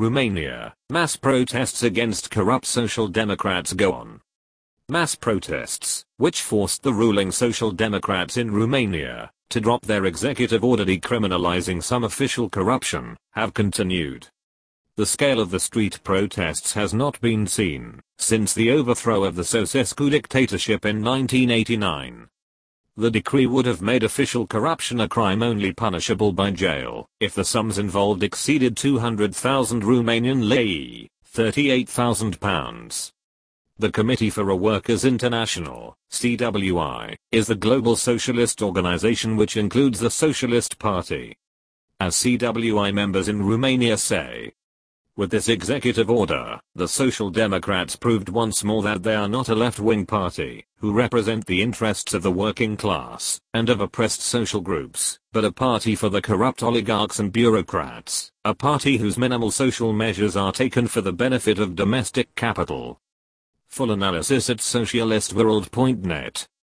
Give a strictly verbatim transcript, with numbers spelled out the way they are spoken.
Romania, mass protests against corrupt Social Democrats go on. Mass protests, which forced the ruling Social Democrats in Romania to drop their executive order decriminalizing some official corruption, have continued. The scale of the street protests has not been seen since the overthrow of the Ceausescu dictatorship in nineteen eighty-nine. The decree would have made official corruption a crime only punishable by jail if the sums involved exceeded two hundred thousand Romanian lei, thirty-eight thousand pounds. The Committee for a Workers' International, C W I, is the global socialist organization which includes the Socialist Party. As C W I members in Romania say, with this executive order, the Social Democrats proved once more that they are not a left-wing party, who represent the interests of the working class and of oppressed social groups, but a party for the corrupt oligarchs and bureaucrats, a party whose minimal social measures are taken for the benefit of domestic capital. Full analysis at socialistworld dot net.